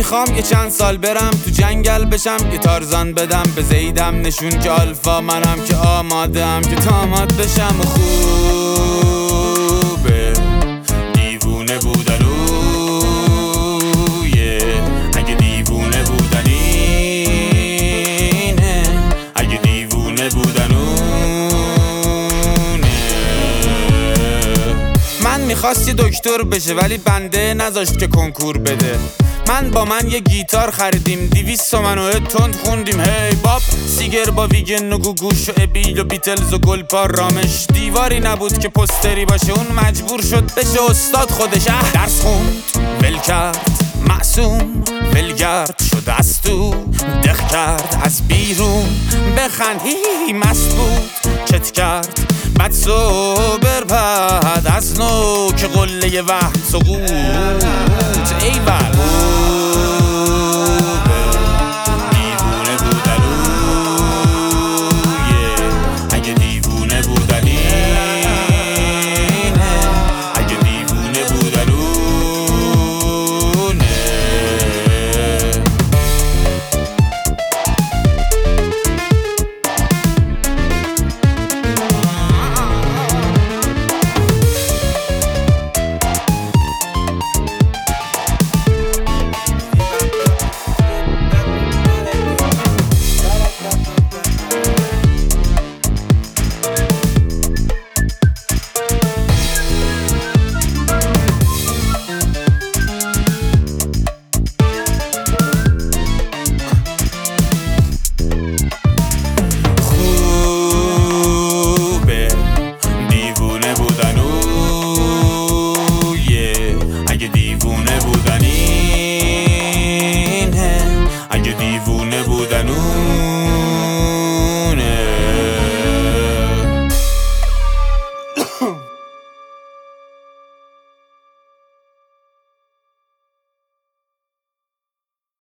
میخوام یه چند سال برم تو جنگل بشم، یه تارزان بدم به زیدم نشون که آلفا منم، که آمادم که تاماد بشم. و خوبه دیوونه بودنو، اگه دیوونه بودنینه، اگه دیوونه بودنونه. من میخواست یه دکتر بشه ولی بنده نذاشت که کنکور بده. با من یه گیتار خریدیم، 200 تومن تند خوندیم هی باب سیگر با ویگن و گوگوش و ابیل و بیتلز و گلپار رامش. دیواری نبود که پستری باشه، اون مجبور شد بشه استاد خودش. درس خوند ول کرد معصوم، ولگرد شد از تو دق کرد، از بیرون بخند هی مست بود چت کرد، بعد صبر بعد از نو که قله وهم سقوط. ایول دیوونه بودنو، اگه دیوونه بودنینه، اگه دیوونه بودنونه. اگه دیوونه بودنینه، اگه دیوونه